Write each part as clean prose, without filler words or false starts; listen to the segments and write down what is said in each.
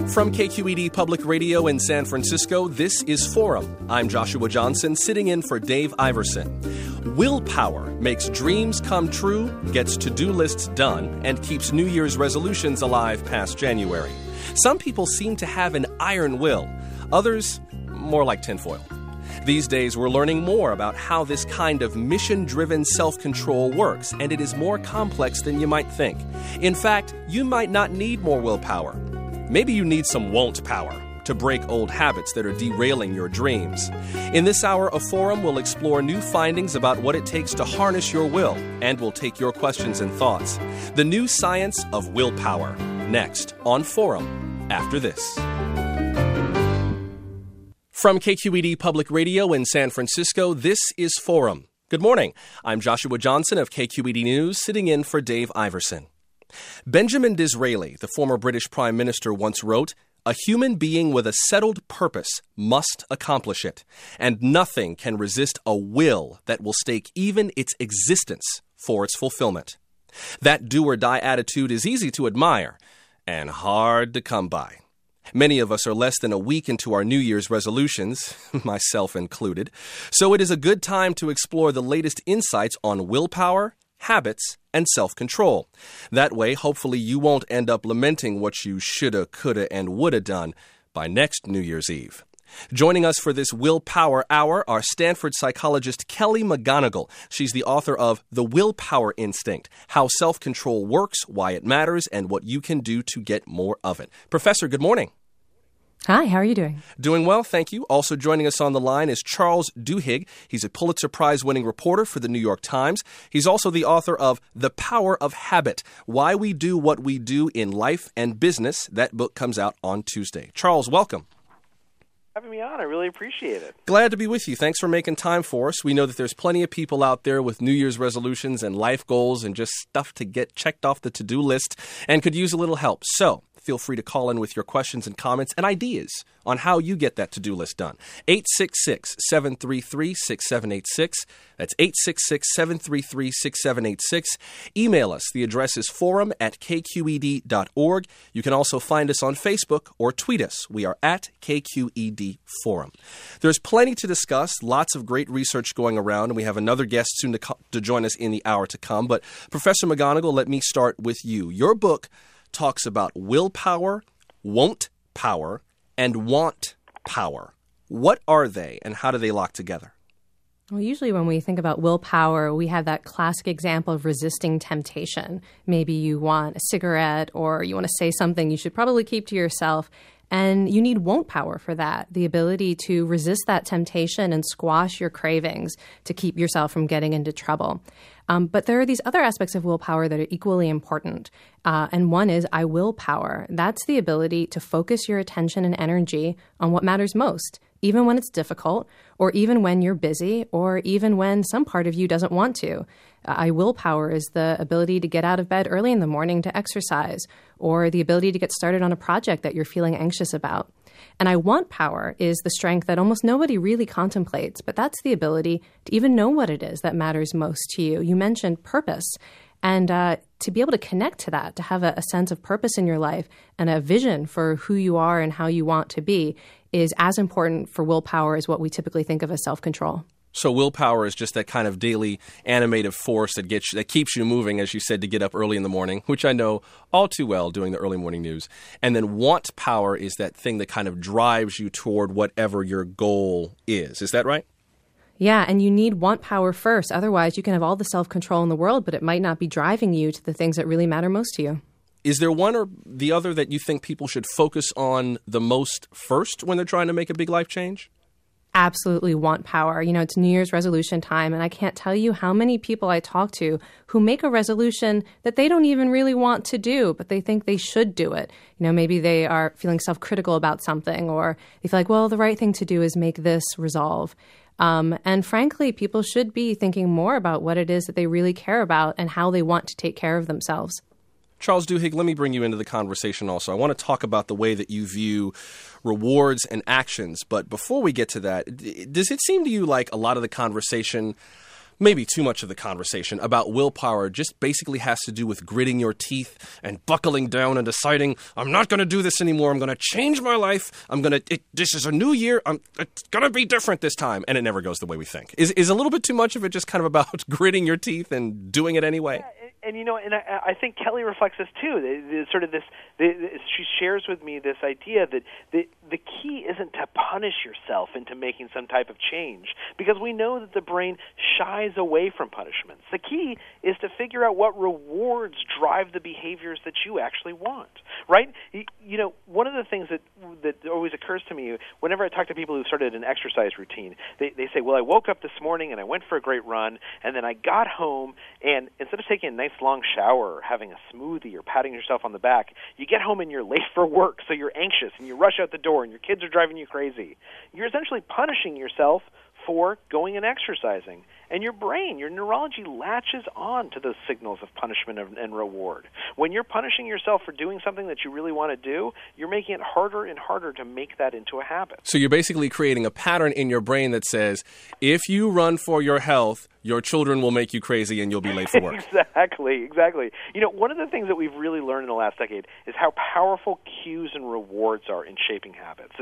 From KQED Public Radio in San Francisco, this is Forum. I'm Joshua Johnson, sitting in for Dave Iverson. Willpower makes dreams come true, gets to-do lists done, and keeps New Year's resolutions alive past January. Some people seem to have an iron will. Others, more like tinfoil. These days, we're learning more about how this kind of mission-driven self-control works, and it is more complex than you might think. In fact, you might not need more willpower. Maybe you need some won't power to break old habits that are derailing your dreams. In this hour of Forum, we'll explore new findings about what it takes to harness your will, and we'll take your questions and thoughts. The new science of willpower. Next on Forum, after this. From KQED Public Radio in San Francisco, this is Forum. Good morning. I'm Joshua Johnson of KQED News, sitting in for Dave Iverson. Benjamin Disraeli, the former British Prime Minister, once wrote, "A human being with a settled purpose must accomplish it, and nothing can resist a will that will stake even its existence for its fulfillment." That do-or-die attitude is easy to admire and hard to come by. Many of us are less than a week into our New Year's resolutions, myself included, so it is a good time to explore the latest insights on willpower, habits, and self-control. That way, hopefully, you won't end up lamenting what you shoulda, coulda, and woulda done by next New Year's Eve. Joining us for this Willpower Hour are Stanford psychologist Kelly McGonigal. She's the author of The Willpower Instinct, How Self-Control Works, Why It Matters, and What You Can Do to Get More of It. Professor, good morning. Hi, how are you doing? Doing well, thank you. Also joining us on the line is Charles Duhigg. He's a Pulitzer Prize-winning reporter for the New York Times. He's also the author of The Power of Habit, Why We Do What We Do in Life and Business. That book comes out on Tuesday. Charles, welcome. Having me on. I really appreciate it. Glad to be with you. Thanks for making time for us. We know that there's plenty of people out there with New Year's resolutions and life goals and just stuff to get checked off the to-do list and could use a little help. So feel free to call in with your questions and comments and ideas on how you get that to-do list done. 866-733-6786. That's 866-733-6786. Email us. The address is forum@kqed.org. You can also find us on Facebook or tweet us. We are at KQED Forum. There's plenty to discuss, lots of great research going around, and we have another guest soon to join us in the hour to come. But Professor McGonigal, let me start with you. Your book talks about willpower, won't power, and want power. What are they, and how do they lock together? Well, usually when we think about willpower, we have that classic example of resisting temptation. Maybe you want a cigarette or you want to say something you should probably keep to yourself. And you need won't power for that, the ability to resist that temptation and squash your cravings to keep yourself from getting into trouble. But there are these other aspects of willpower that are equally important. And one is I will power. That's the ability to focus your attention and energy on what matters most, even when it's difficult, or even when you're busy, or even when some part of you doesn't want to. I will power is the ability to get out of bed early in the morning to exercise, or the ability to get started on a project that you're feeling anxious about. And I want power is the strength that almost nobody really contemplates, but that's the ability to even know what it is that matters most to you. You mentioned purpose. And to be able to connect to that, to have a sense of purpose in your life and a vision for who you are and how you want to be is as important for willpower as what we typically think of as self-control. So willpower is just that kind of daily animative force that keeps you moving, as you said, to get up early in the morning, which I know all too well doing the early morning news. And then want power is that thing that kind of drives you toward whatever your goal is. Is that right? Yeah, and you need want power first. Otherwise, you can have all the self-control in the world, but it might not be driving you to the things that really matter most to you. Is there one or the other that you think people should focus on the most first when they're trying to make a big life change? Absolutely want power. You know, it's New Year's resolution time, and I can't tell you how many people I talk to who make a resolution that they don't even really want to do, but they think they should do it. You know, maybe they are feeling self-critical about something, or they feel like, well, the right thing to do is make this resolve. And frankly, people should be thinking more about what it is that they really care about and how they want to take care of themselves. Charles Duhigg, let me bring you into the conversation also. I want to talk about the way that you view rewards and actions. But before we get to that, does it seem to you like a lot of the conversation maybe too much of the conversation about willpower just basically has to do with gritting your teeth and buckling down and deciding, I'm not going to do this anymore. I'm going to change my life. This is a new year. It's going to be different this time. And it never goes the way we think. Is a little bit too much of it just kind of about gritting your teeth and doing it anyway? Yeah, and I think Kelly reflects this too. She shares with me this idea that the key isn't to punish yourself into making some type of change, because we know that the brain shies away from punishments. The key is to figure out what rewards drive the behaviors that you actually want, right? One of the things that always occurs to me whenever I talk to people who started an exercise routine, they say, well, I woke up this morning and I went for a great run, and then I got home, and instead of taking a nice long shower or having a smoothie or patting yourself on the back, you get home and you're late for work, so you're anxious and you rush out the door and your kids are driving you crazy. You're essentially punishing yourself for going and exercising. And your brain, your neurology latches on to those signals of punishment and reward. When you're punishing yourself for doing something that you really want to do, you're making it harder and harder to make that into a habit. So you're basically creating a pattern in your brain that says, if you run for your health, your children will make you crazy and you'll be late for work. Exactly. One of the things that we've really learned in the last decade is how powerful cues and rewards are in shaping habits.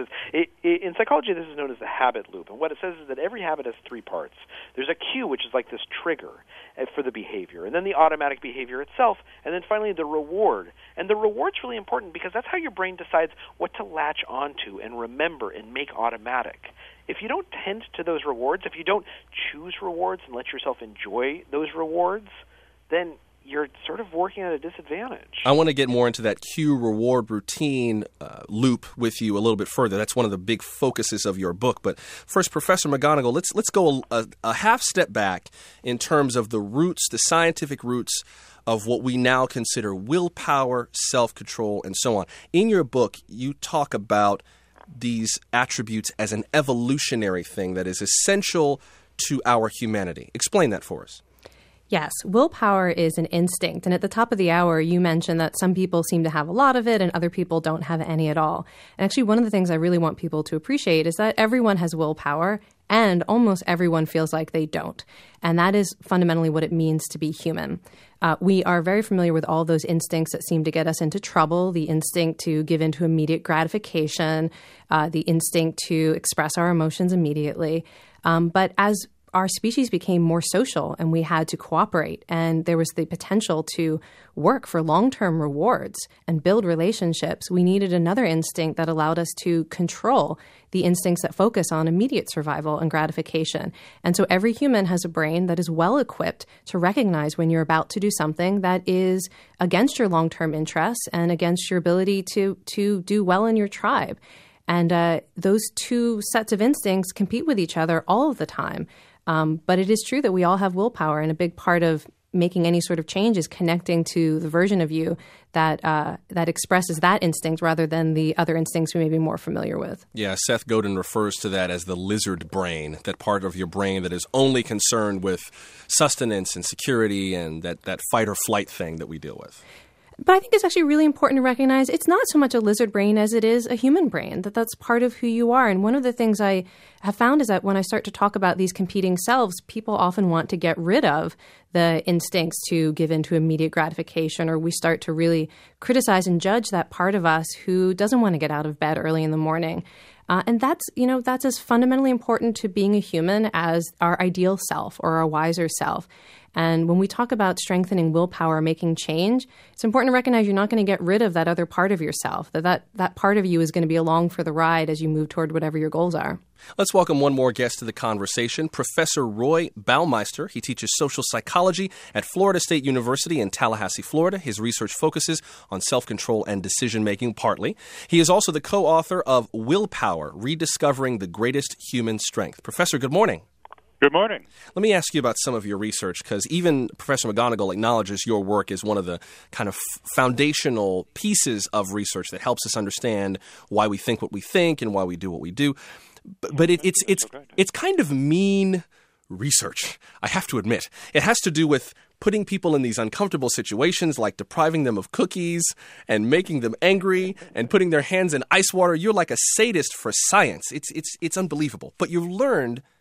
In psychology, this is known as the habit loop. And what it says is that every habit has three parts. There's a cue, which is like this trigger for the behavior, and then the automatic behavior itself, and then finally the reward. And the reward's really important because that's how your brain decides what to latch onto and remember and make automatic. If you don't tend to those rewards, if you don't choose rewards and let yourself enjoy those rewards, then you're sort of working at a disadvantage. I want to get more into that cue reward routine loop with you a little bit further. That's one of the big focuses of your book. But first, Professor McGonigal, let's go a half step back in terms of the roots, the scientific roots of what we now consider willpower, self-control, and so on. In your book, you talk about these attributes as an evolutionary thing that is essential to our humanity. Explain that for us. Yes, willpower is an instinct. And at the top of the hour, you mentioned that some people seem to have a lot of it and other people don't have any at all. And actually, one of the things I really want people to appreciate is that everyone has willpower and almost everyone feels like they don't. And that is fundamentally what it means to be human. We are very familiar with all those instincts that seem to get us into trouble, the instinct to give into immediate gratification, the instinct to express our emotions immediately. But as our species became more social and we had to cooperate, and there was the potential to work for long-term rewards and build relationships, we needed another instinct that allowed us to control the instincts that focus on immediate survival and gratification. And so every human has a brain that is well equipped to recognize when you're about to do something that is against your long-term interests and against your ability to do well in your tribe. And those two sets of instincts compete with each other all of the time. But it is true that we all have willpower, and a big part of making any sort of change is connecting to the version of you that expresses that instinct rather than the other instincts we may be more familiar with. Yeah, Seth Godin refers to that as the lizard brain, that part of your brain that is only concerned with sustenance and security and that fight or flight thing that we deal with. But I think it's actually really important to recognize it's not so much a lizard brain as it is a human brain, that's part of who you are. And one of the things I have found is that when I start to talk about these competing selves, people often want to get rid of the instincts to give into immediate gratification, or we start to really criticize and judge that part of us who doesn't want to get out of bed early in the morning. And that's as fundamentally important to being a human as our ideal self or our wiser self. And when we talk about strengthening willpower, making change, it's important to recognize you're not going to get rid of that other part of yourself, that part of you is going to be along for the ride as you move toward whatever your goals are. Let's welcome one more guest to the conversation, Professor Roy Baumeister. He teaches social psychology at Florida State University in Tallahassee, Florida. His research focuses on self-control and decision-making, partly. He is also the co-author of Willpower, Rediscovering the Greatest Human Strength. Professor, good morning. Good morning. Let me ask you about some of your research, because even Professor McGonigal acknowledges your work is one of the kind of foundational pieces of research that helps us understand why we think what we think and why we do what we do. But it's kind of mean research, I have to admit. It has to do with putting people in these uncomfortable situations, like depriving them of cookies and making them angry and putting their hands in ice water. You're like a sadist for science. It's unbelievable. But you've learned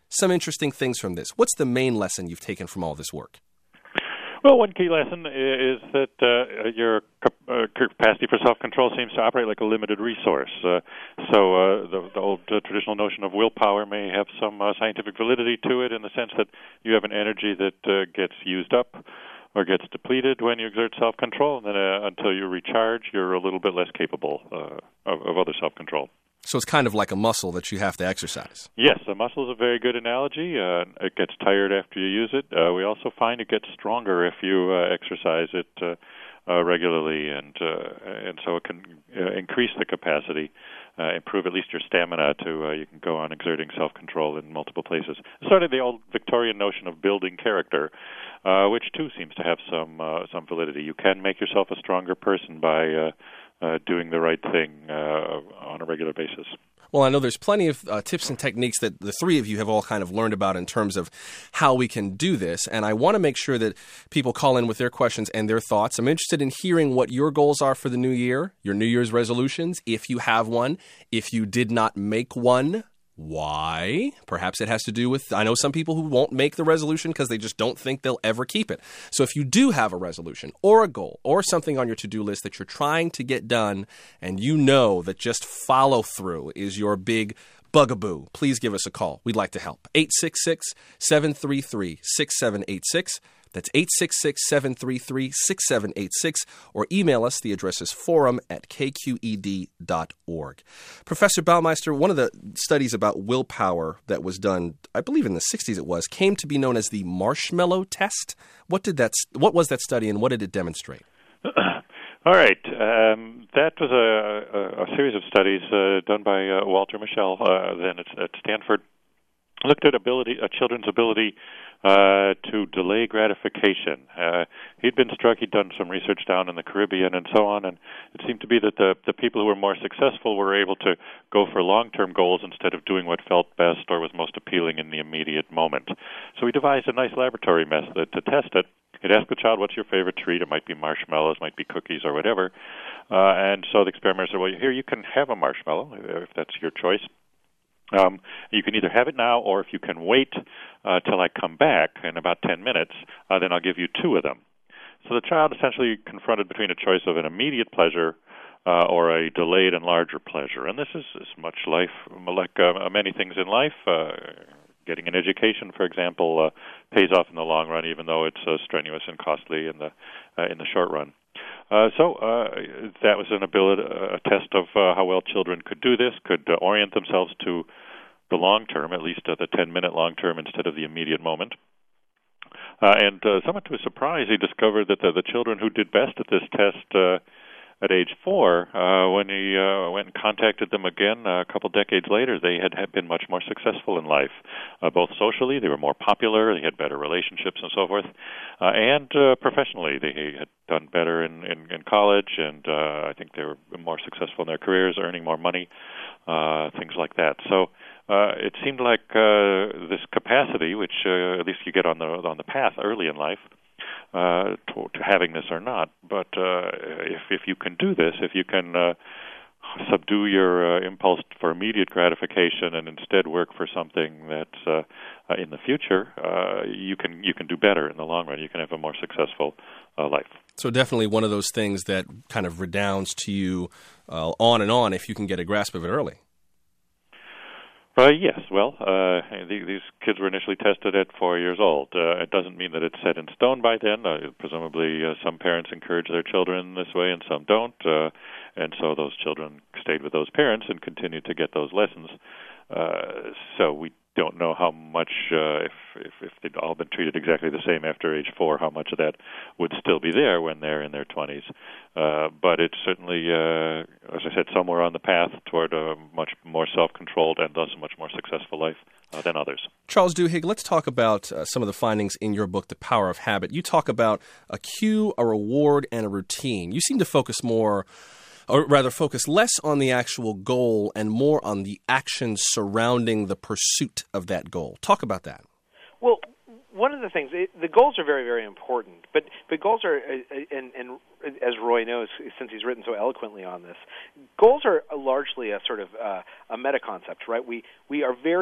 some interesting things from this. What's the main lesson you've taken from all this work? Well, one key lesson is that your capacity for self-control seems to operate like a limited resource. The old traditional notion of willpower may have some scientific validity to it in the sense that you have an energy that gets used up or gets depleted when you exert self-control, and then until you recharge, you're a little bit less capable of other self-control. So it's kind of like a muscle that you have to exercise. Yes, a muscle is a very good analogy. It gets tired after you use it. We also find it gets stronger if you exercise it regularly, and so it can increase the capacity, improve at least your stamina to you can go on exerting self-control in multiple places. Sort of the old Victorian notion of building character, which too seems to have some validity. You can make yourself a stronger person by doing the right thing on a regular basis. Well, I know there's plenty of tips and techniques that the three of you have all kind of learned about in terms of how we can do this, and I want to make sure that people call in with their questions and their thoughts. I'm interested in hearing what your goals are for the new year, your New Year's resolutions, if you have one, if you did not make one. Why? Perhaps it has to do with, I know some people who won't make the resolution because they just don't think they'll ever keep it. So if you do have a resolution or a goal or something on your to-do list that you're trying to get done and you know that just follow through is your big bugaboo, please give us a call. We'd like to help. 866-733-6786. That's 866-733-6786, or email us. The address is forum@kqed.org. Professor Baumeister, one of the studies about willpower that was done, I believe in the 60s it was, came to be known as the marshmallow test. What was that study and what did it demonstrate? All right. That was a series of studies done by Walter Mischel then at Stanford. Looked at children's ability to delay gratification. He'd been struck. He'd done some research down in the Caribbean and so on, and it seemed to be that the people who were more successful were able to go for long-term goals instead of doing what felt best or was most appealing in the immediate moment. So he devised a nice laboratory method to test it. He'd ask the child, what's your favorite treat? It might be marshmallows, might be cookies or whatever. And so the experimenter said, well, here, you can have a marshmallow if that's your choice. You can either have it now, or if you can wait till I come back in about 10 minutes, then I'll give you 2 of them. So the child essentially confronted between a choice of an immediate pleasure or a delayed and larger pleasure. And this is much like many things in life. Getting an education, for example, pays off in the long run, even though it's strenuous and costly in the short run. So that was a test of how well children could do this, could orient themselves to the long term, at least the 10-minute long term instead of the immediate moment. And somewhat to his surprise, he discovered that the children who did best at this test at age 4, when he went and contacted them again a couple decades later, they had been much more successful in life, both socially. They were more popular, they had better relationships and so forth, and professionally. They had done better in college, and I think they were more successful in their careers, earning more money, things like that. So it seemed like this capacity, which at least you get on the path early in life, to having this or not. But if you can do this, if you can subdue your impulse for immediate gratification and instead work for something that's in the future, you can do better in the long run. You can have a more successful life. So definitely one of those things that kind of redounds to you on and on if you can get a grasp of it early. Yes. Well, these kids were initially tested at 4 years old. It doesn't mean that it's set in stone by then. Presumably, some parents encourage their children this way and some don't. And so those children stayed with those parents and continued to get those lessons. So we don't know how much, if they'd all been treated exactly the same after age 4, how much of that would still be there when they're in their 20s. But it's certainly, as I said, somewhere on the path toward a much more self-controlled and thus a much more successful life than others. Charles Duhigg, let's talk about some of the findings in your book, The Power of Habit. You talk about a cue, a reward, and a routine. You seem to focus less on the actual goal and more on the actions surrounding the pursuit of that goal. Talk about that. Well, one of the things, the goals are very, very important, but goals are, and as Roy knows, since he's written so eloquently on this, goals are largely a sort of a meta concept, right? We are very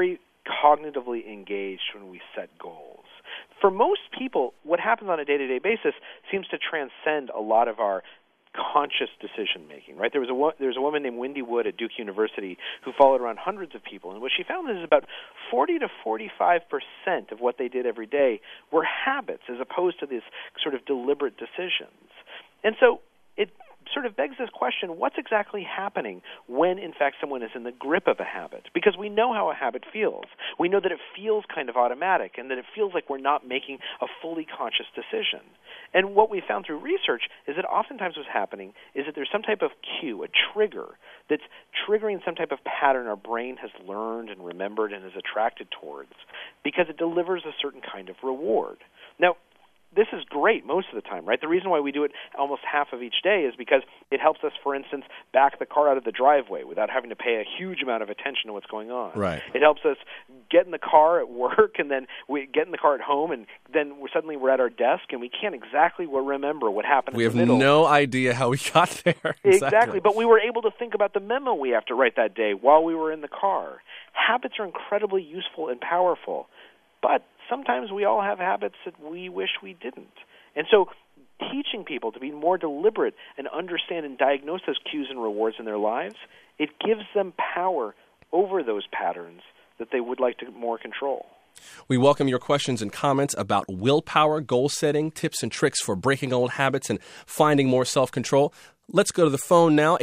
cognitively engaged when we set goals. For most people, what happens on a day-to-day basis seems to transcend a lot of our conscious decision-making, right? There was a woman named Wendy Wood at Duke University who followed around hundreds of people, and what she found is about 40 to 45% of what they did every day were habits as opposed to these sort of deliberate decisions. And so it sort of begs this question, what's exactly happening when, in fact, someone is in the grip of a habit? Because we know how a habit feels. We know that it feels kind of automatic and that it feels like we're not making a fully conscious decision. And what we found through research is that oftentimes what's happening is that there's some type of cue, a trigger, that's triggering some type of pattern our brain has learned and remembered and is attracted towards because it delivers a certain kind of reward. Now, this is great most of the time, right? The reason why we do it almost half of each day is because it helps us, for instance, back the car out of the driveway without having to pay a huge amount of attention to what's going on. Right. It helps us get in the car at work, and then we get in the car at home, and then suddenly we're at our desk, and we can't exactly remember what happened We in have the middle. no idea how we got there. Exactly, but we were able to think about the memo we have to write that day while we were in the car. Habits are incredibly useful and powerful, but sometimes we all have habits that we wish we didn't. And so teaching people to be more deliberate and understand and diagnose those cues and rewards in their lives, it gives them power over those patterns that they would like to more control. We welcome your questions and comments about willpower, goal setting, tips and tricks for breaking old habits and finding more self-control. Let's go to the phone now,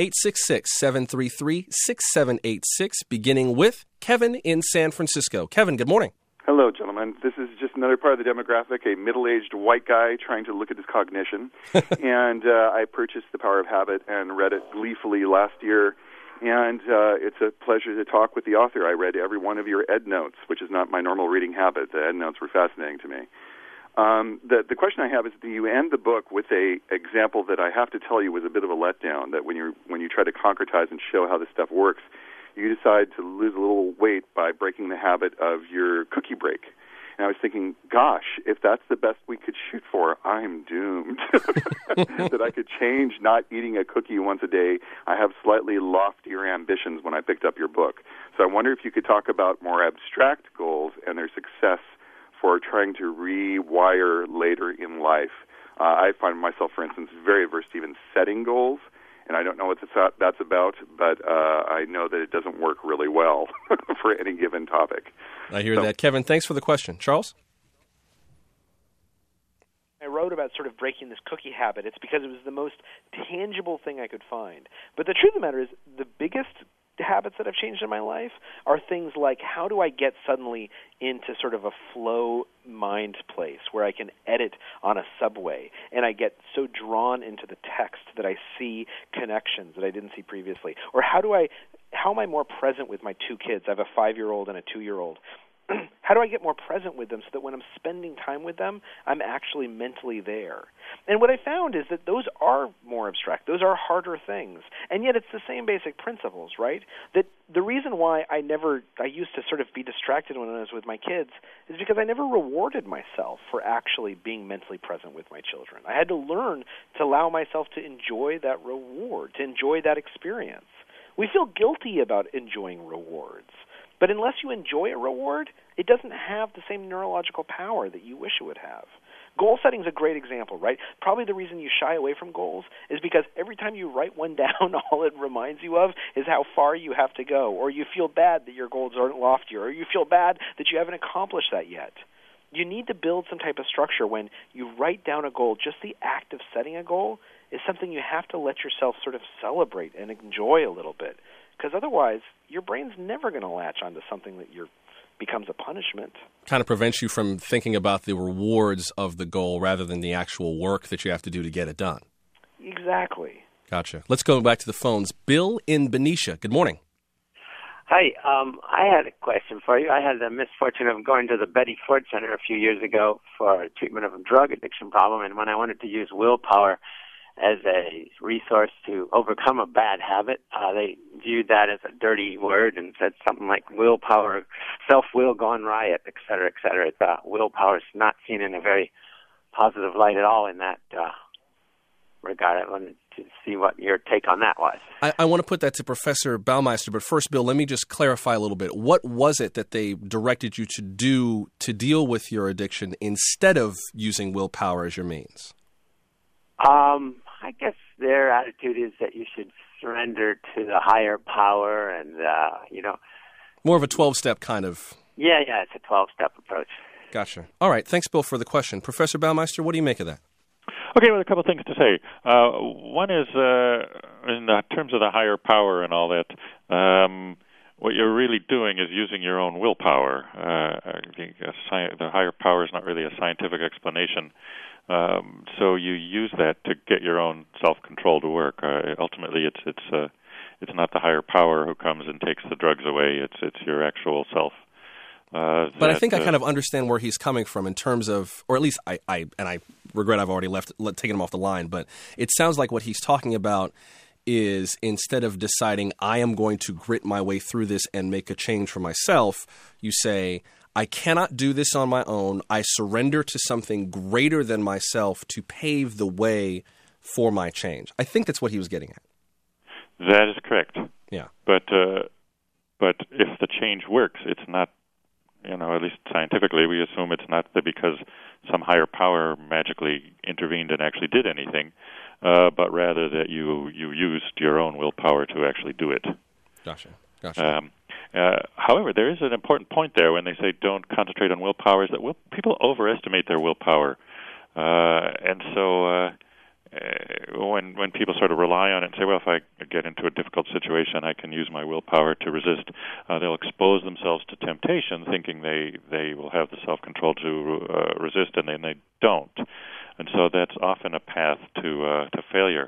866-733-6786, beginning with Kevin in San Francisco. Kevin, good morning. Hello, gentlemen. This is just another part of the demographic, a middle-aged white guy trying to look at his cognition. And I purchased The Power of Habit and read it gleefully last year. And it's a pleasure to talk with the author. I read every one of your EdNotes, which is not my normal reading habit. The EdNotes were fascinating to me. The question I have is, do you end the book with a example that I have to tell you was a bit of a letdown, that when you try to concretize and show how this stuff works, you decide to lose a little weight by breaking the habit of your cookie break. And I was thinking, gosh, if that's the best we could shoot for, I'm doomed. That I could change not eating a cookie once a day. I have slightly loftier ambitions when I picked up your book. So I wonder if you could talk about more abstract goals and their success for trying to rewire later in life. I find myself, for instance, very averse to even setting goals. And I don't know what that's about, but I know that it doesn't work really well for any given topic. I hear that. Kevin, thanks for the question. Charles? I wrote about sort of breaking this cookie habit. It's because it was the most tangible thing I could find. But the truth of the matter is, the biggest habits that have changed in my life are things like, how do I get suddenly into sort of a flow mind place where I can edit on a subway and I get so drawn into the text that I see connections that I didn't see previously? Or how am I more present with my two kids? I have a 5-year-old and a 2-year-old. How do I get more present with them so that when I'm spending time with them, I'm actually mentally there? And what I found is that those are more abstract. Those are harder things. And yet it's the same basic principles, right? That the reason why I used to sort of be distracted when I was with my kids is because I never rewarded myself for actually being mentally present with my children. I had to learn to allow myself to enjoy that reward, to enjoy that experience. We feel guilty about enjoying rewards. But unless you enjoy a reward, it doesn't have the same neurological power that you wish it would have. Goal setting is a great example, right? Probably the reason you shy away from goals is because every time you write one down, all it reminds you of is how far you have to go, or you feel bad that your goals aren't loftier, or you feel bad that you haven't accomplished that yet. You need to build some type of structure when you write down a goal. Just the act of setting a goal is something you have to let yourself sort of celebrate and enjoy a little bit. Because otherwise, your brain's never going to latch onto something that becomes a punishment. Kind of prevents you from thinking about the rewards of the goal rather than the actual work that you have to do to get it done. Exactly. Gotcha. Let's go back to the phones. Bill in Benicia. Good morning. Hi. I had a question for you. I had the misfortune of going to the Betty Ford Center a few years ago for treatment of a drug addiction problem, and when I wanted to use willpower as a resource to overcome a bad habit, they viewed that as a dirty word and said something like willpower, self-will gone riot, et cetera, et cetera. Willpower is not seen in a very positive light at all in that regard. I wanted to see what your take on that was. I want to put that to Professor Baumeister, but first, Bill, let me just clarify a little bit. What was it that they directed you to do to deal with your addiction instead of using willpower as your means? I guess their attitude is that you should surrender to the higher power and, More of a 12-step kind of... Yeah, it's a 12-step approach. Gotcha. All right, thanks, Bill, for the question. Professor Baumeister, what do you make of that? Okay, well, a couple of things to say. One is, in terms of the higher power and all that, what you're really doing is using your own willpower. I think the higher power is not really a scientific explanation. So you use that to get your own self-control to work. Ultimately, it's not the higher power who comes and takes the drugs away. It's your actual self. But I think I kind of understand where he's coming from in terms of, or at least I regret I've already taken him off the line, but it sounds like what he's talking about is instead of deciding I am going to grit my way through this and make a change for myself, you say, I cannot do this on my own. I surrender to something greater than myself to pave the way for my change. I think that's what he was getting at. That is correct. Yeah. But if the change works, it's not, at least scientifically, we assume it's not because some higher power magically intervened and actually did anything, but rather that you used your own willpower to actually do it. Gotcha. However, there is an important point there when they say don't concentrate on willpower, is that people overestimate their willpower. And so when people sort of rely on it and say, well, if I get into a difficult situation, I can use my willpower to resist, they'll expose themselves to temptation thinking they will have the self-control to resist, and then they don't. And so that's often a path to failure.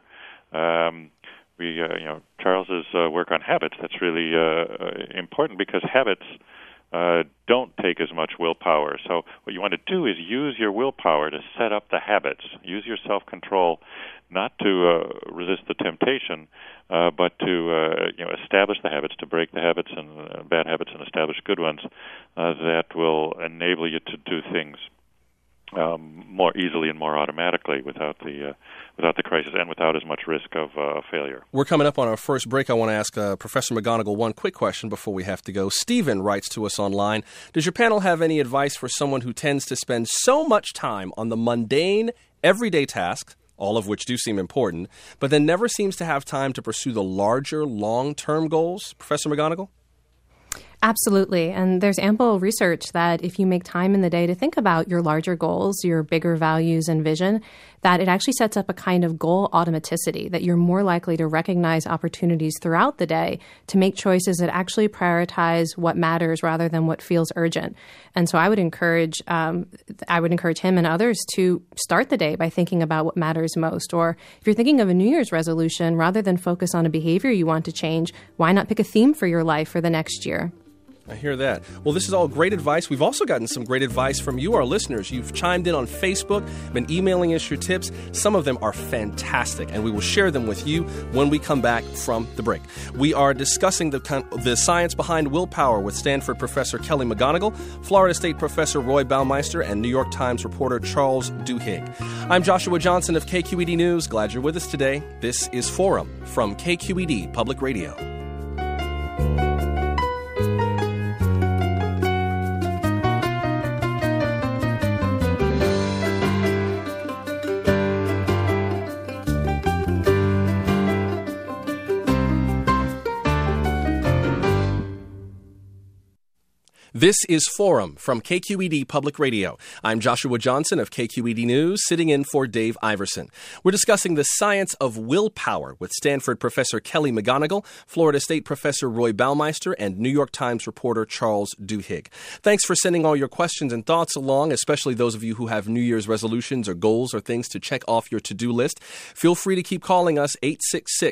Charles's work on habits, that's really important because habits don't take as much willpower. So what you want to do is use your willpower to set up the habits. Use your self-control not to resist the temptation, but to establish the habits, to break the habits and bad habits and establish good ones that will enable you to do things more easily and more automatically without the crisis and without as much risk of failure. We're coming up on our first break. I want to ask Professor McGonigal one quick question before we have to go. Stephen writes to us online, does your panel have any advice for someone who tends to spend so much time on the mundane, everyday tasks, all of which do seem important, but then never seems to have time to pursue the larger, long-term goals? Professor McGonigal? Absolutely. And there's ample research that if you make time in the day to think about your larger goals, your bigger values and vision, that it actually sets up a kind of goal automaticity, that you're more likely to recognize opportunities throughout the day to make choices that actually prioritize what matters rather than what feels urgent. And so I would encourage him and others to start the day by thinking about what matters most. Or if you're thinking of a New Year's resolution, rather than focus on a behavior you want to change, why not pick a theme for your life for the next year? I hear that. Well, this is all great advice. We've also gotten some great advice from you, our listeners. You've chimed in on Facebook, been emailing us your tips. Some of them are fantastic, and we will share them with you when we come back from the break. We are discussing the science behind willpower with Stanford professor Kelly McGonigal, Florida State professor Roy Baumeister, and New York Times reporter Charles Duhigg. I'm Joshua Johnson of KQED News. Glad you're with us today. This is Forum from KQED Public Radio. This is Forum from KQED Public Radio. I'm Joshua Johnson of KQED News, sitting in for Dave Iverson. We're discussing the science of willpower with Stanford professor Kelly McGonigal, Florida State professor Roy Baumeister, and New York Times reporter Charles Duhigg. Thanks for sending all your questions and thoughts along, especially those of you who have New Year's resolutions or goals or things to check off your to-do list. Feel free to keep calling us,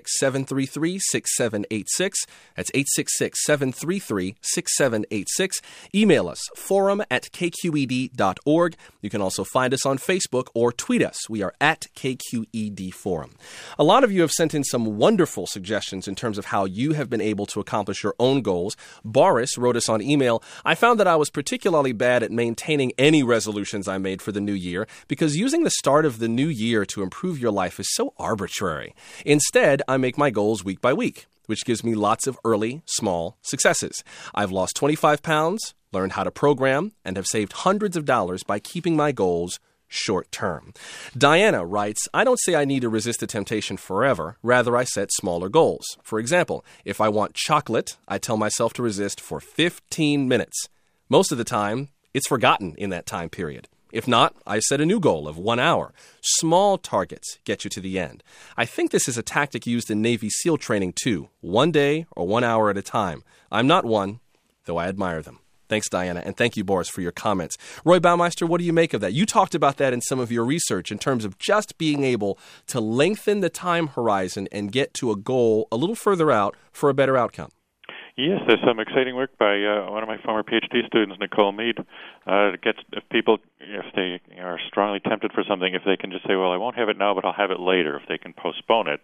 866-733-6786. That's 866-733-6786. Email us, forum@kqed.org. You can also find us on Facebook or tweet us. We are at KQED Forum. A lot of you have sent in some wonderful suggestions in terms of how you have been able to accomplish your own goals. Boris wrote us on email, I found that I was particularly bad at maintaining any resolutions I made for the new year because using the start of the new year to improve your life is so arbitrary. Instead, I make my goals week by week, which gives me lots of early, small successes. I've lost 25 pounds, learned how to program, and have saved hundreds of dollars by keeping my goals short term. Diana writes, I don't say I need to resist the temptation forever. Rather, I set smaller goals. For example, if I want chocolate, I tell myself to resist for 15 minutes. Most of the time, it's forgotten in that time period. If not, I set a new goal of 1 hour. Small targets get you to the end. I think this is a tactic used in Navy SEAL training too. 1 day or 1 hour at a time. I'm not one, though I admire them. Thanks, Diana, and thank you, Boris, for your comments. Roy Baumeister, what do you make of that? You talked about that in some of your research in terms of just being able to lengthen the time horizon and get to a goal a little further out for a better outcome. Yes, there's some exciting work by one of my former PhD students, Nicole Mead. If people, if they are strongly tempted for something, if they can just say, well, I won't have it now, but I'll have it later. If they can postpone it,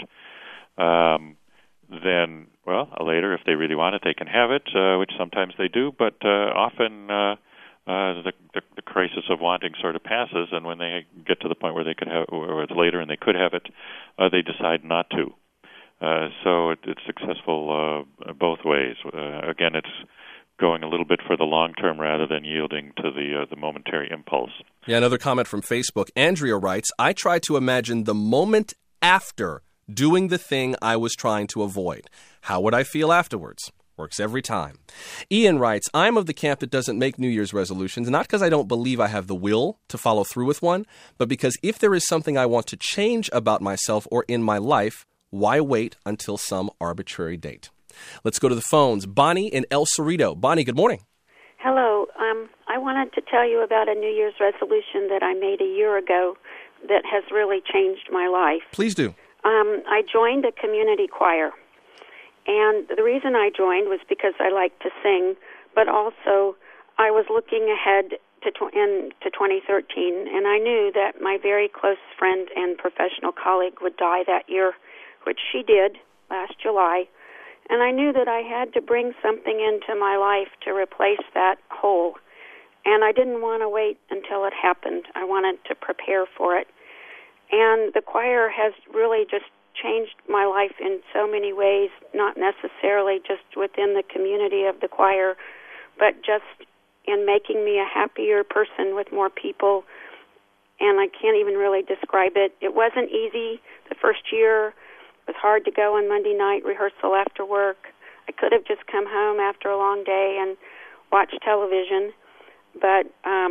then, well, later, if they really want it, they can have it, which sometimes they do, but often the crisis of wanting sort of passes, and when they get to the point where they could have, or it's later and they could have it, they decide not to. So it's successful both ways. Again, it's going a little bit for the long term rather than yielding to the momentary impulse. Yeah, another comment from Facebook. Andrea writes, I try to imagine the moment after doing the thing I was trying to avoid. How would I feel afterwards? Works every time. Ian writes, I'm of the camp that doesn't make New Year's resolutions, not because I don't believe I have the will to follow through with one, but because if there is something I want to change about myself or in my life, why wait until some arbitrary date? Let's go to the phones. Bonnie in El Cerrito. Bonnie, good morning. Hello. I wanted to tell you about a New Year's resolution that I made a year ago that has really changed my life. Please do. I joined a community choir, and the reason I joined was because I like to sing, but also I was looking ahead to 2013, and I knew that my very close friend and professional colleague would die that year, which she did last July, and I knew that I had to bring something into my life to replace that hole, and I didn't want to wait until it happened. I wanted to prepare for it. And the choir has really just changed my life in so many ways, not necessarily just within the community of the choir, but just in making me a happier person with more people. And I can't even really describe it. It wasn't easy the first year. It was hard to go on Monday night rehearsal after work. I could have just come home after a long day and watched television, but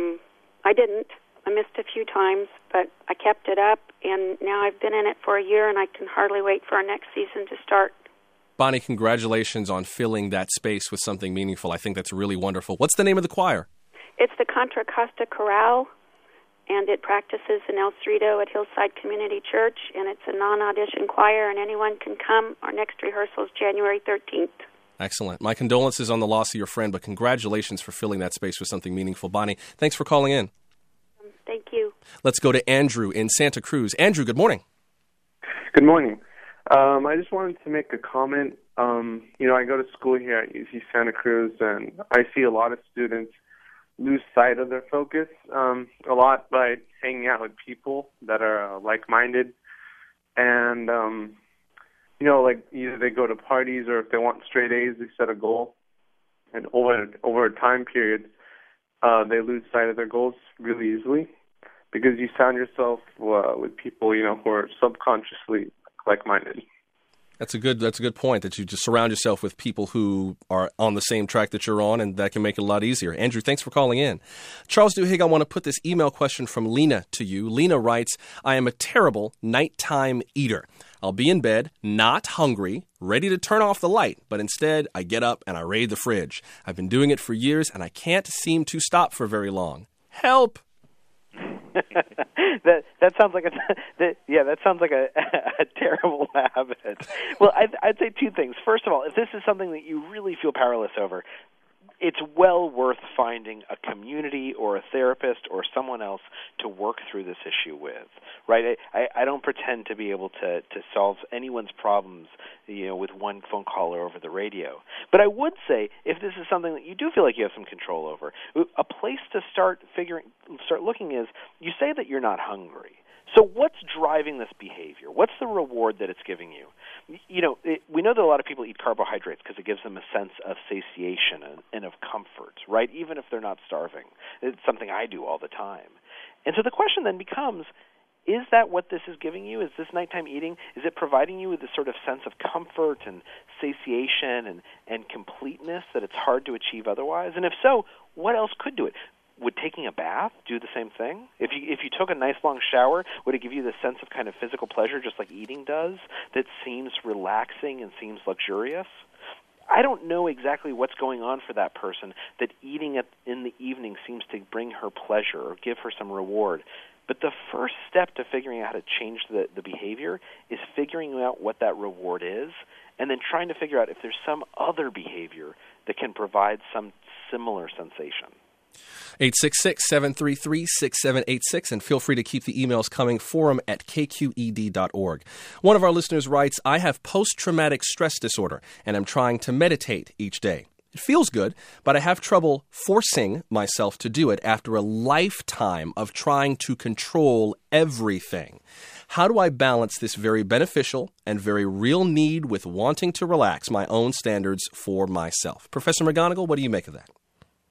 I didn't. I missed a few times, but I kept it up, and now I've been in it for a year, and I can hardly wait for our next season to start. Bonnie, congratulations on filling that space with something meaningful. I think that's really wonderful. What's the name of the choir? It's the Contra Costa Chorale, and it practices in El Cerrito at Hillside Community Church, and it's a non-audition choir, and anyone can come. Our next rehearsal is January 13th. Excellent. My condolences on the loss of your friend, but congratulations for filling that space with something meaningful. Bonnie, thanks for calling in. Thank you. Let's go to Andrew in Santa Cruz. Andrew, good morning. Good morning. I just wanted to make a comment. I go to school here at UC Santa Cruz, and I see a lot of students lose sight of their focus a lot by hanging out with people that are like-minded. And, like either they go to parties or if they want straight A's, they set a goal. And over a time period, they lose sight of their goals really easily because you surround yourself with people, who are subconsciously like-minded. That's a good point, that you just surround yourself with people who are on the same track that you're on, and that can make it a lot easier. Andrew, thanks for calling in. Charles Duhigg, I want to put this email question from Lena to you. Lena writes, I am a terrible nighttime eater. I'll be in bed, not hungry, ready to turn off the light, but instead I get up and I raid the fridge. I've been doing it for years, and I can't seem to stop for very long. Help! that sounds like a terrible habit. Well, I'd say two things. First of all, if this is something that you really feel powerless over, it's well worth finding a community or a therapist or someone else to work through this issue with, right? I don't pretend to be able to solve anyone's problems, with one phone call or over the radio. But I would say, if this is something that you do feel like you have some control over, a place to start looking is, you say that you're not hungry. So what's driving this behavior? What's the reward that it's giving you? We know that a lot of people eat carbohydrates because it gives them a sense of satiation and of comfort, right? Even if they're not starving. It's something I do all the time. And so the question then becomes, is that what this is giving you? Is this nighttime eating, is it providing you with this sort of sense of comfort and satiation and completeness that it's hard to achieve otherwise? And if so, what else could do it? Would taking a bath do the same thing? If you took a nice long shower, would it give you the sense of kind of physical pleasure just like eating does that seems relaxing and seems luxurious? I don't know exactly what's going on for that person that eating in the evening seems to bring her pleasure or give her some reward. But the first step to figuring out how to change the behavior is figuring out what that reward is and then trying to figure out if there's some other behavior that can provide some similar sensation. 866-733-6786, and feel free to keep the emails coming, forum@kqed.org. One of our listeners writes, I have post-traumatic stress disorder, and I'm trying to meditate each day. It feels good, but I have trouble forcing myself to do it after a lifetime of trying to control everything. How do I balance this very beneficial and very real need with wanting to relax my own standards for myself? Professor McGonigal, what do you make of that?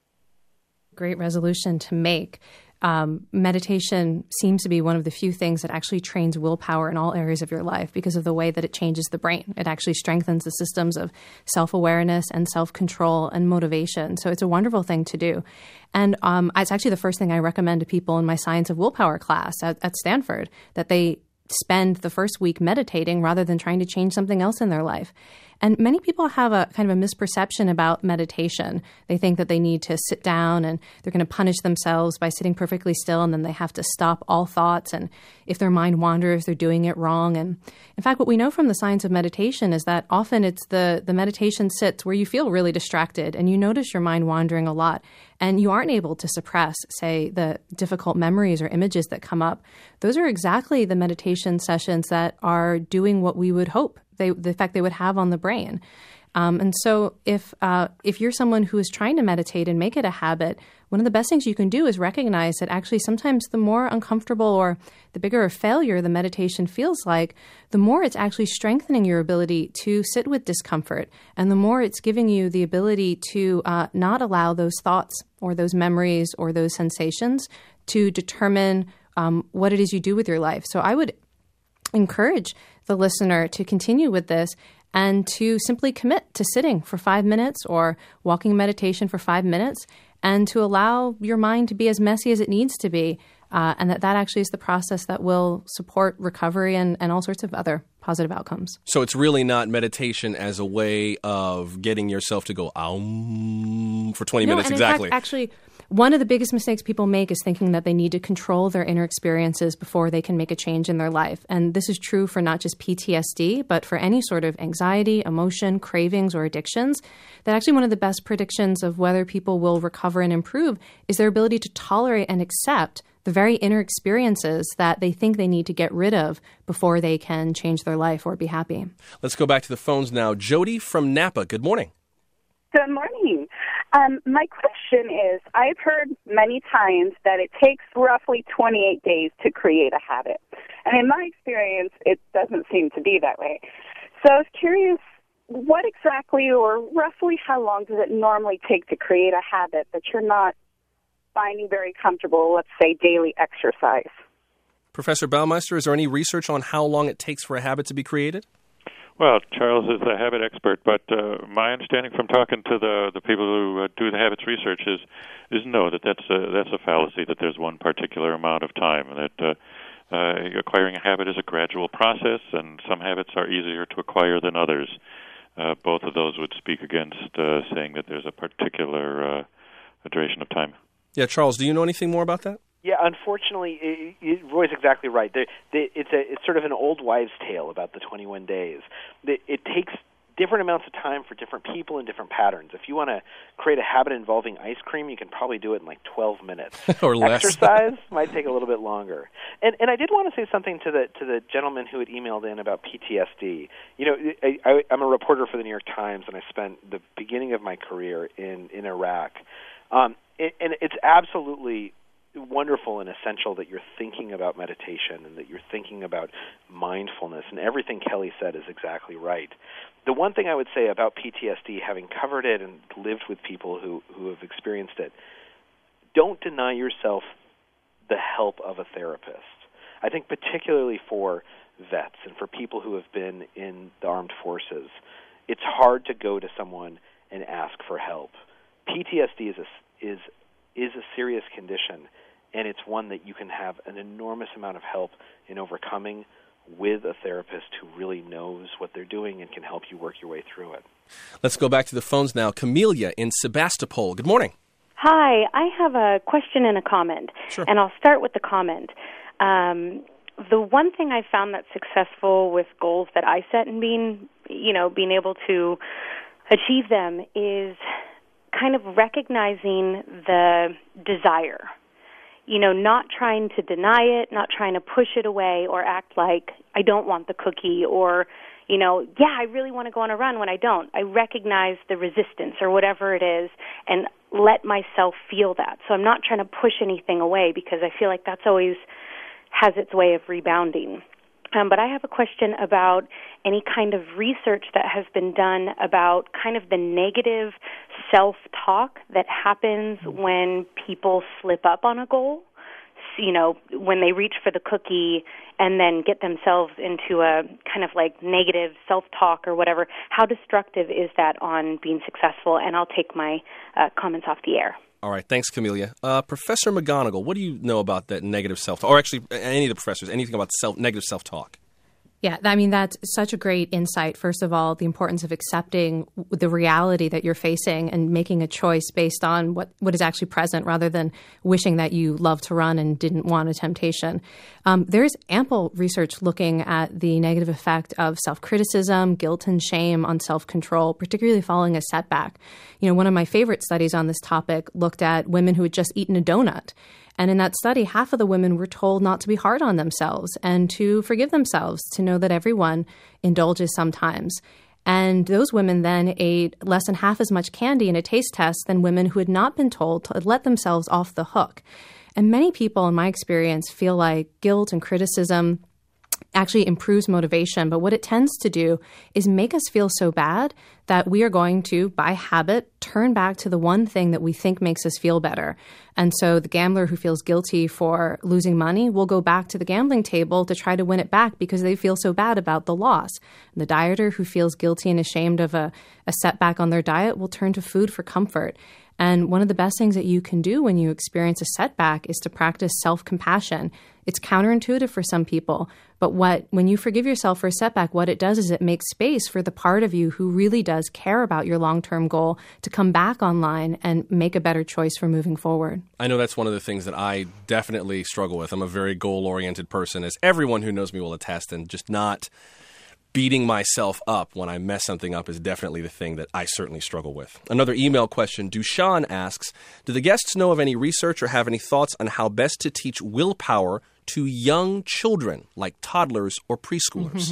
Great resolution to make. Meditation seems to be one of the few things that actually trains willpower in all areas of your life because of the way that it changes the brain. It actually strengthens the systems of self-awareness and self-control and motivation. So it's a wonderful thing to do. And it's actually the first thing I recommend to people in my Science of Willpower class at Stanford, that they spend the first week meditating rather than trying to change something else in their life. And many people have a kind of a misperception about meditation. They think that they need to sit down and they're going to punish themselves by sitting perfectly still, and then they have to stop all thoughts. And if their mind wanders, they're doing it wrong. And in fact, what we know from the science of meditation is that often it's the meditation sits where you feel really distracted and you notice your mind wandering a lot, and you aren't able to suppress, say, the difficult memories or images that come up. Those are exactly the meditation sessions that are doing what we would hope the effect they would have on the brain. And so if you're someone who is trying to meditate and make it a habit, one of the best things you can do is recognize that actually sometimes the more uncomfortable or the bigger a failure the meditation feels like, the more it's actually strengthening your ability to sit with discomfort, and the more it's giving you the ability to not allow those thoughts or those memories or those sensations to determine what it is you do with your life. So I would encourage the listener to continue with this and to simply commit to sitting for 5 minutes or walking meditation for 5 minutes, and to allow your mind to be as messy as it needs to be, and that actually is the process that will support recovery and all sorts of other positive outcomes. So it's really not meditation as a way of getting yourself to go for 20 minutes exactly. In fact, actually, one of the biggest mistakes people make is thinking that they need to control their inner experiences before they can make a change in their life. And this is true for not just PTSD, but for any sort of anxiety, emotion, cravings, or addictions. That actually one of the best predictions of whether people will recover and improve is their ability to tolerate and accept the very inner experiences that they think they need to get rid of before they can change their life or be happy. Let's go back to the phones now. Jody from Napa, good morning. Good morning. My question is, I've heard many times that it takes roughly 28 days to create a habit. And in my experience, it doesn't seem to be that way. So I was curious, what exactly or roughly how long does it normally take to create a habit that you're not finding very comfortable, let's say daily exercise? Professor Baumeister, is there any research on how long it takes for a habit to be created? Well, Charles is a habit expert, but my understanding from talking to the people who do the habits research is no, that's a fallacy, that there's one particular amount of time, that acquiring a habit is a gradual process, and some habits are easier to acquire than others. Both of those would speak against saying that there's a particular duration of time. Yeah, Charles, do you know anything more about that? Yeah, unfortunately, Roy's exactly right. It's sort of an old wives' tale about the 21 days. It takes different amounts of time for different people and different patterns. If you want to create a habit involving ice cream, you can probably do it in like 12 minutes. Or less. Exercise might take a little bit longer. And I did want to say something to the gentleman who had emailed in about PTSD. You know, I'm a reporter for the New York Times, and I spent the beginning of my career in Iraq. And it's absolutely wonderful and essential that you're thinking about meditation and that you're thinking about mindfulness, and everything Kelly said is exactly right. The one thing I would say about PTSD, having covered it and lived with people who have experienced it, don't deny yourself the help of a therapist. I think particularly for vets and for people who have been in the armed forces, it's hard to go to someone and ask for help. PTSD is a serious condition, and it's one that you can have an enormous amount of help in overcoming with a therapist who really knows what they're doing and can help you work your way through it. Let's go back to the phones now. Camelia in Sebastopol. Good morning. Hi, I have a question and a comment. Sure. And I'll start with the comment. The one thing I found that's successful with goals that I set and being able to achieve them is kind of recognizing the desire. Not trying to deny it, not trying to push it away or act like I don't want the cookie or, I really want to go on a run when I don't. I recognize the resistance or whatever it is and let myself feel that. So I'm not trying to push anything away because I feel like that's always has its way of rebounding. But I have a question about any kind of research that has been done about kind of the negative self-talk that happens when people slip up on a goal. When they reach for the cookie and then get themselves into a kind of like negative self-talk or whatever. How destructive is that on being successful? And I'll take my comments off the air. All right. Thanks, Camelia. Professor McGonigal, what do you know about that negative self-talk? Or actually, any of the professors, anything about negative self-talk? Yeah, I mean, that's such a great insight. First of all, the importance of accepting the reality that you're facing and making a choice based on what is actually present rather than wishing that you loved to run and didn't want a temptation. There's ample research looking at the negative effect of self-criticism, guilt and shame on self-control, particularly following a setback. One of my favorite studies on this topic looked at women who had just eaten a donut. And in that study, half of the women were told not to be hard on themselves and to forgive themselves, to know that everyone indulges sometimes. And those women then ate less than half as much candy in a taste test than women who had not been told to let themselves off the hook. And many people, in my experience, feel like guilt and criticism actually improves motivation. But what it tends to do is make us feel so bad that we are going to, by habit, turn back to the one thing that we think makes us feel better. And so the gambler who feels guilty for losing money will go back to the gambling table to try to win it back because they feel so bad about the loss. And the dieter who feels guilty and ashamed of a setback on their diet will turn to food for comfort. And one of the best things that you can do when you experience a setback is to practice self-compassion. It's counterintuitive for some people, but when you forgive yourself for a setback, what it does is it makes space for the part of you who really does care about your long-term goal to come back online and make a better choice for moving forward. I know that's one of the things that I definitely struggle with. I'm a very goal-oriented person, as everyone who knows me will attest, and just not beating myself up when I mess something up is definitely the thing that I certainly struggle with. Another email question, Dushan asks, do the guests know of any research or have any thoughts on how best to teach willpower to young children, like toddlers or preschoolers? Mm-hmm.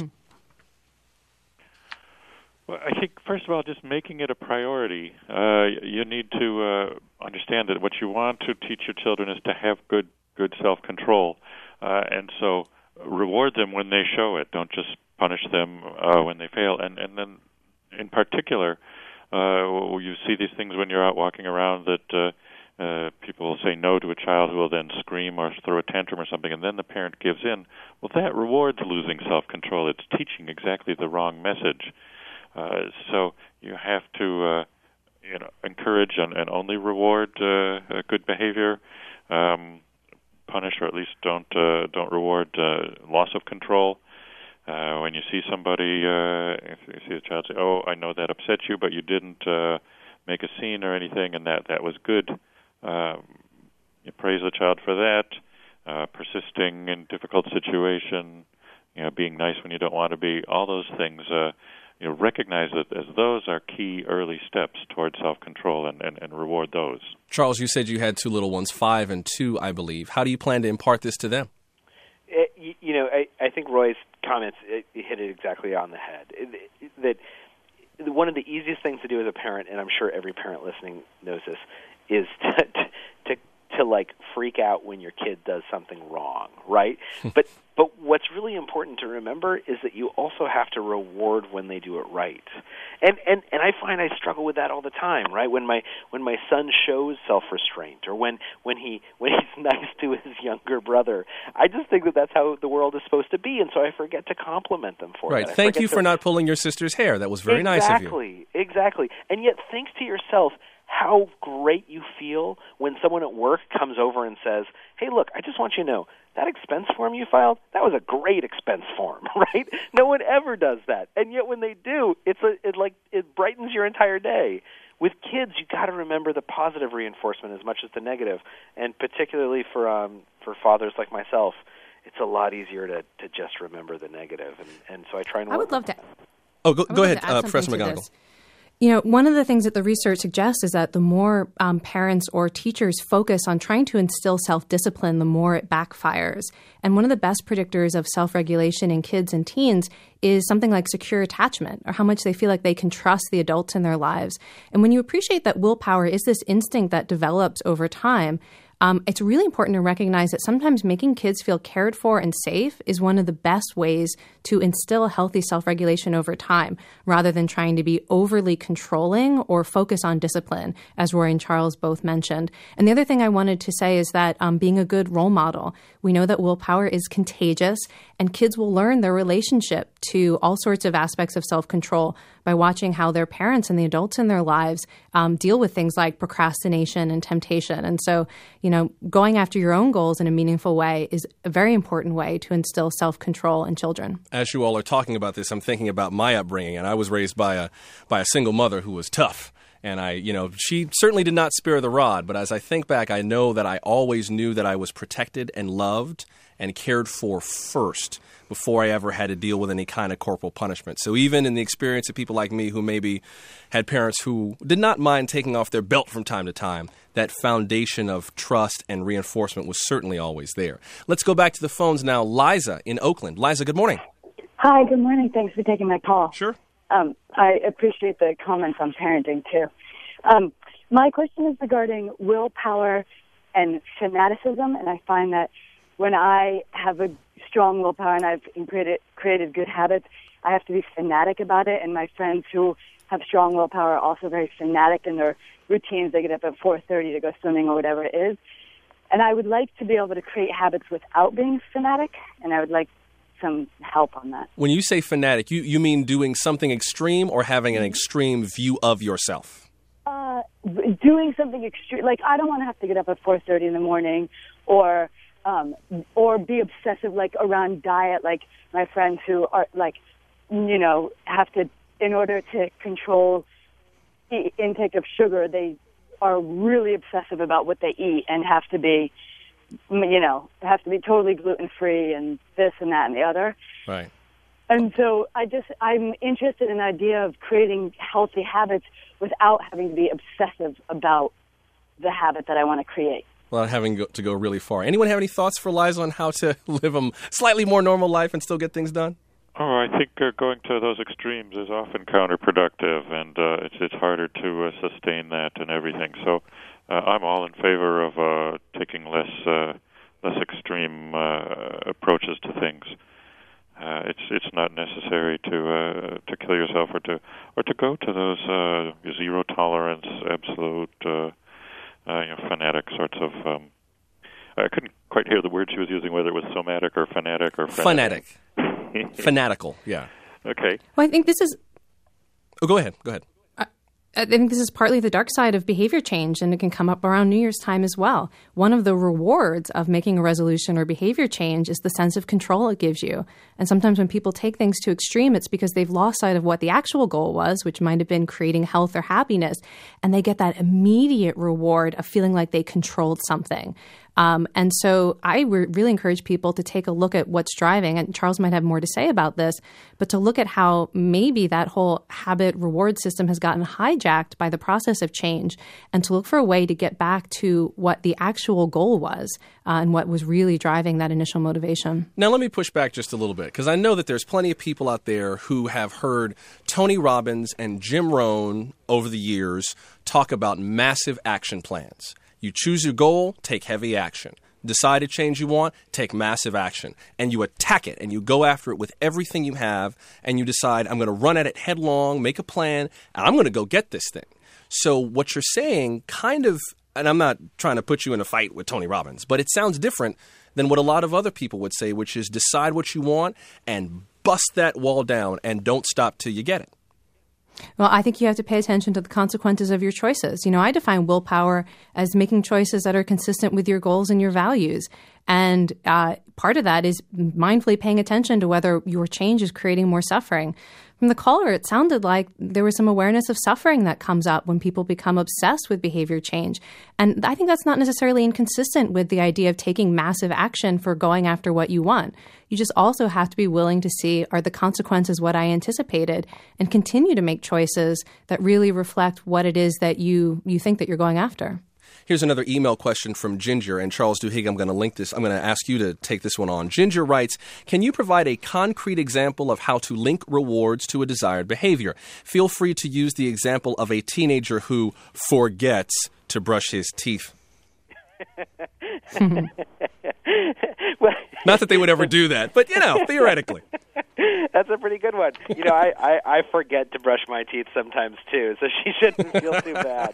Well, I think, first of all, just making it a priority. You need to understand that what you want to teach your children is to have good self-control. And so reward them when they show it. Don't just punish them when they fail. And then, in particular, you see these things when you're out walking around that people will say no to a child who will then scream or throw a tantrum or something, and then the parent gives in. Well, that rewards losing self-control. It's teaching exactly the wrong message. So you have to encourage and only reward good behavior. Punish, or at least don't reward loss of control. When you see somebody, if you see a child say, "Oh, I know that upset you, but you didn't make a scene or anything, and that was good," you praise the child for that. Persisting in difficult situation, being nice when you don't want to be. All those things recognize that as those are key early steps towards self-control and reward those. Charles, you said you had two little ones, 5 and 2, I believe. How do you plan to impart this to them? I think Roy's comments hit it exactly on the head. That one of the easiest things to do as a parent, and I'm sure every parent listening knows this, is to like freak out when your kid does something wrong, right? But what's really important to remember is that you also have to reward when they do it right. And I find I struggle with that all the time, right? When my son shows self-restraint, or when he's nice to his younger brother, I just think that that's how the world is supposed to be, and so I forget to compliment them for it. Right. Thank you for not pulling your sister's hair. That was very nice of you. Exactly. And yet think to yourself how great you feel when someone at work comes over and says, "Hey, look, I just want you to know, that expense form you filed, that was a great expense form," right? No one ever does that. And yet when they do, it brightens your entire day. With kids, you got to remember the positive reinforcement as much as the negative. And particularly for fathers like myself, it's a lot easier to just remember the negative. And so I try and work. I would love to. Oh, go ahead, Professor McGonigal. One of the things that the research suggests is that the more parents or teachers focus on trying to instill self-discipline, the more it backfires. And one of the best predictors of self-regulation in kids and teens is something like secure attachment, or how much they feel like they can trust the adults in their lives. And when you appreciate that willpower is this instinct that develops over time, it's really important to recognize that sometimes making kids feel cared for and safe is one of the best ways to instill healthy self-regulation over time, rather than trying to be overly controlling or focus on discipline, as Roy and Charles both mentioned. And the other thing I wanted to say is that being a good role model, we know that willpower is contagious, and kids will learn their relationship to all sorts of aspects of self-control by watching how their parents and the adults in their lives deal with things like procrastination and temptation. And so, going after your own goals in a meaningful way is a very important way to instill self-control in children. As you all are talking about this, I'm thinking about my upbringing, and I was raised by a single mother who was tough. And she certainly did not spare the rod, but as I think back, I know that I always knew that I was protected and loved and cared for first before I ever had to deal with any kind of corporal punishment. So even in the experience of people like me who maybe had parents who did not mind taking off their belt from time to time, that foundation of trust and reinforcement was certainly always there. Let's go back to the phones now. Liza in Oakland. Liza, good morning. Hi, good morning. Thanks for taking my call. Sure. I appreciate the comments on parenting, too. My question is regarding willpower and fanaticism, and I find that when I have a strong willpower and I've created good habits, I have to be fanatic about it, and my friends who have strong willpower are also very fanatic in their routines. They get up at 4:30 to go swimming or whatever it is. And I would like to be able to create habits without being fanatic, and I would like some help on that. When you say fanatic, you mean doing something extreme or having an extreme view of yourself? Doing something extreme. Like, I don't want to have to get up at 4:30 in the morning or be obsessive, like, around diet, like my friends who are, like, have to, in order to control the intake of sugar, they are really obsessive about what they eat and have to be totally gluten-free and this and that and the other. Right. And so I'm interested in the idea of creating healthy habits without having to be obsessive about the habit that I want to create. Without having to go really far. Anyone have any thoughts for Liza on how to live a slightly more normal life and still get things done? Oh, I think going to those extremes is often counterproductive, and it's harder to sustain that and everything. So I'm all in favor of taking less extreme approaches to things. It's not necessary to kill yourself or to go to those zero tolerance, absolute fanatic sorts of. I couldn't quite hear the word she was using, whether it was somatic or fanatic or fanatic. Fanatical, yeah. Okay. Well, I think this is... Oh, go ahead. I think this is partly the dark side of behavior change, and it can come up around New Year's time as well. One of the rewards of making a resolution or behavior change is the sense of control it gives you. And sometimes when people take things to extreme, it's because they've lost sight of what the actual goal was, which might have been creating health or happiness, and they get that immediate reward of feeling like they controlled something. And so I really encourage people to take a look at what's driving, and Charles might have more to say about this, but to look at how maybe that whole habit reward system has gotten hijacked by the process of change, and to look for a way to get back to what the actual goal was and what was really driving that initial motivation. Now, let me push back just a little bit, because I know that there's plenty of people out there who have heard Tony Robbins and Jim Rohn over the years talk about massive action plans. You choose your goal, take heavy action. Decide a change you want, take massive action. And you attack it, and you go after it with everything you have, and you decide, I'm going to run at it headlong, make a plan, and I'm going to go get this thing. So what you're saying kind of, and I'm not trying to put you in a fight with Tony Robbins, but it sounds different than what a lot of other people would say, which is decide what you want and bust that wall down and don't stop till you get it. Well, I think you have to pay attention to the consequences of your choices. I define willpower as making choices that are consistent with your goals and your values. And part of that is mindfully paying attention to whether your change is creating more suffering. From the caller, it sounded like there was some awareness of suffering that comes up when people become obsessed with behavior change. And I think that's not necessarily inconsistent with the idea of taking massive action for going after what you want. You just also have to be willing to see, are the consequences what I anticipated, and continue to make choices that really reflect what it is that you think that you're going after. Here's another email question from Ginger, and Charles Duhigg, I'm going to link this. I'm going to ask you to take this one on. Ginger writes, can you provide a concrete example of how to link rewards to a desired behavior? Feel free to use the example of a teenager who forgets to brush his teeth. Well, not that they would ever do that, but, theoretically. That's a pretty good one. I forget to brush my teeth sometimes, too, so she shouldn't feel too bad.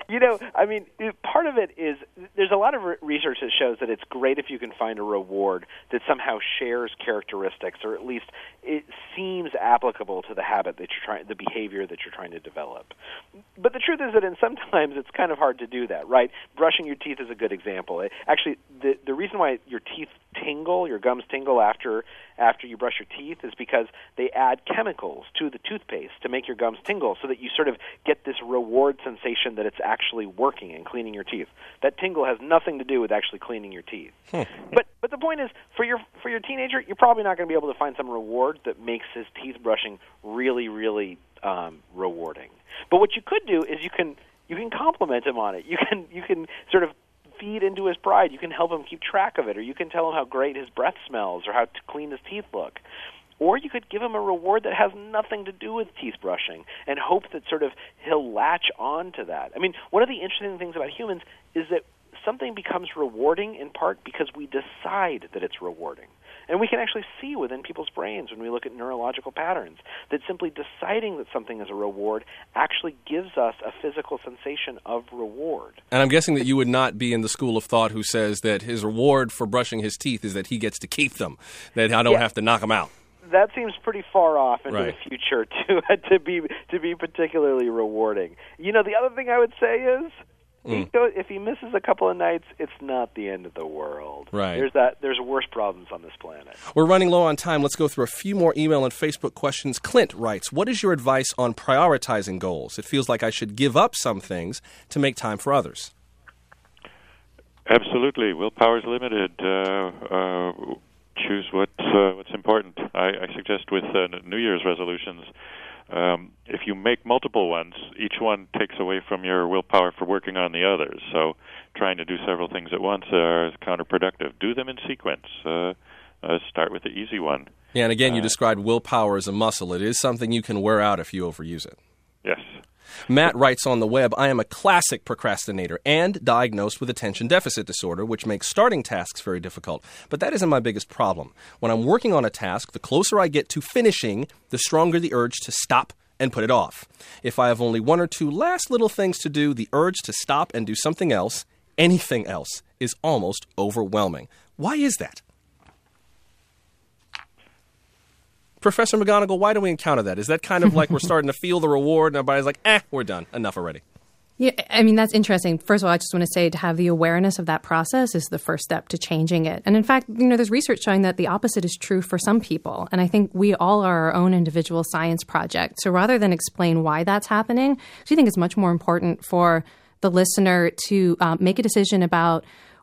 Part of it is there's a lot of research that shows that it's great if you can find a reward that somehow shares characteristics, or at least it seems applicable to the habit that the behavior that you're trying to develop. But the truth is that sometimes it's kind of hard to do that, right? Brushing your teeth is a good example. Actually, the reason why your teeth tingle, your gums tingle after you brush your teeth is because they add chemicals to the toothpaste to make your gums tingle, so that you sort of get this reward sensation that it's actually working and cleaning your teeth. That tingle has nothing to do with actually cleaning your teeth. But the point is, for your teenager, you're probably not going to be able to find some reward that makes his teeth brushing really, really rewarding. But what you could do is you can compliment him on it. You can sort of feed into his pride. You can help him keep track of it, or you can tell him how great his breath smells or how clean his teeth look. Or you could give him a reward that has nothing to do with teeth brushing and hope that sort of he'll latch on to that. One of the interesting things about humans is that something becomes rewarding in part because we decide that it's rewarding. And we can actually see within people's brains when we look at neurological patterns that simply deciding that something is a reward actually gives us a physical sensation of reward. And I'm guessing that you would not be in the school of thought who says that his reward for brushing his teeth is that he gets to keep them, that I don't have to knock them out. That seems pretty far off into the future to be particularly rewarding. The other thing I would say is, if he misses a couple of nights, it's not the end of the world. Right. There's worse problems on this planet. We're running low on time. Let's go through a few more email and Facebook questions. Clint writes, what is your advice on prioritizing goals? It feels like I should give up some things to make time for others. Absolutely. Willpower is limited. Choose what's important. I suggest with New Year's resolutions, if you make multiple ones, each one takes away from your willpower for working on the others. So trying to do several things at once is counterproductive. Do them in sequence. Start with the easy one. Yeah, and again, you described willpower as a muscle. It is something you can wear out if you overuse it. Yes. Matt writes on the web, I am a classic procrastinator and diagnosed with attention deficit disorder, which makes starting tasks very difficult. But that isn't my biggest problem. When I'm working on a task, the closer I get to finishing, the stronger the urge to stop and put it off. If I have only one or two last little things to do, the urge to stop and do something else, anything else, is almost overwhelming. Why is that? Professor McGonigal, why do we encounter that? Is that kind of like we're starting to feel the reward and everybody's like, we're done. Enough already. Yeah, that's interesting. First of all, I just want to say to have the awareness of that process is the first step to changing it. And in fact, there's research showing that the opposite is true for some people. And I think we all are our own individual science project. So rather than explain why that's happening, I think it's much more important for the listener to make a decision about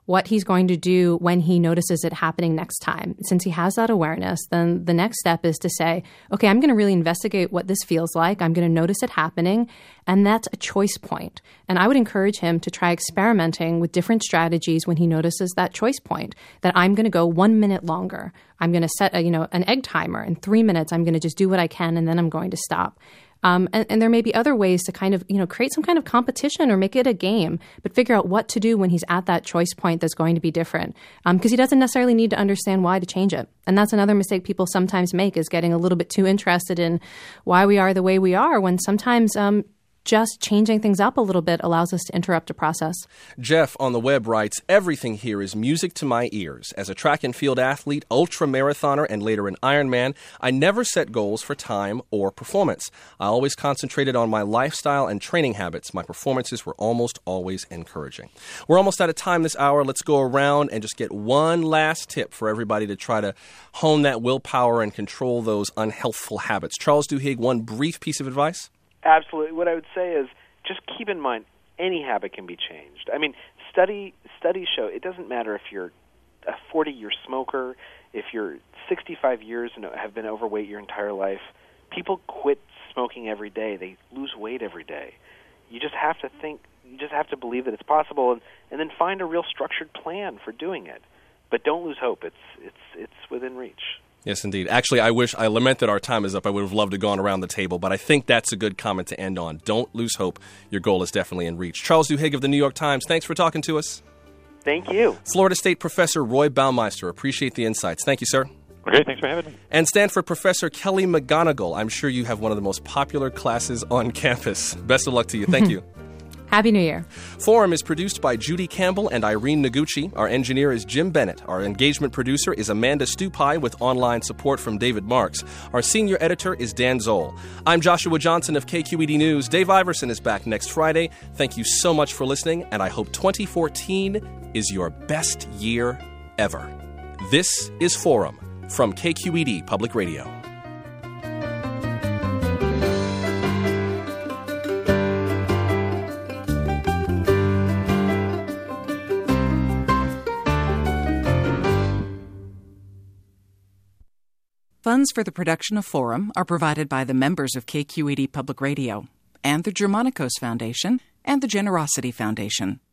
what he's going to do when he notices it happening next time. Since he has that awareness, then the next step is to say, okay, I'm going to really investigate what this feels like. I'm going to notice it happening. And that's a choice point. And I would encourage him to try experimenting with different strategies when he notices that choice point, that I'm going to go 1 minute longer. I'm going to set an egg timer. In 3 minutes, I'm going to just do what I can, and then I'm going to stop. And there may be other ways to kind of, create some kind of competition or make it a game, but figure out what to do when he's at that choice point that's going to be different. Because he doesn't necessarily need to understand why to change it. And that's another mistake people sometimes make, is getting a little bit too interested in why we are the way we are, when sometimes just changing things up a little bit allows us to interrupt a process. Jeff on the web writes, everything here is music to my ears. As a track and field athlete, ultra-marathoner, and later an Ironman, I never set goals for time or performance. I always concentrated on my lifestyle and training habits. My performances were almost always encouraging. We're almost out of time this hour. Let's go around and just get one last tip for everybody to try to hone that willpower and control those unhealthful habits. Charles Duhigg, one brief piece of advice? Absolutely. What I would say is just keep in mind any habit can be changed. I mean, studies show it doesn't matter if you're a 40-year smoker, if you're 65 years and have been overweight your entire life. People quit smoking every day. They lose weight every day. You just have to think. You just have to believe that it's possible, and then find a real structured plan for doing it. But don't lose hope. It's within reach. Yes, indeed. Actually, I lament that our time is up. I would have loved to have gone around the table, but I think that's a good comment to end on. Don't lose hope. Your goal is definitely in reach. Charles Duhigg of the New York Times, thanks for talking to us. Thank you. Florida State Professor Roy Baumeister, appreciate the insights. Thank you, sir. Okay, thanks for having me. And Stanford Professor Kelly McGonigal, I'm sure you have one of the most popular classes on campus. Best of luck to you. Thank you. Happy New Year. Forum is produced by Judy Campbell and Irene Noguchi. Our engineer is Jim Bennett. Our engagement producer is Amanda Stupai with online support from David Marks. Our senior editor is Dan Zoll. I'm Joshua Johnson of KQED News. Dave Iverson is back next Friday. Thank you so much for listening, and I hope 2014 is your best year ever. This is Forum from KQED Public Radio. Funds for the production of Forum are provided by the members of KQED Public Radio and the Germanicos Foundation and the Generosity Foundation.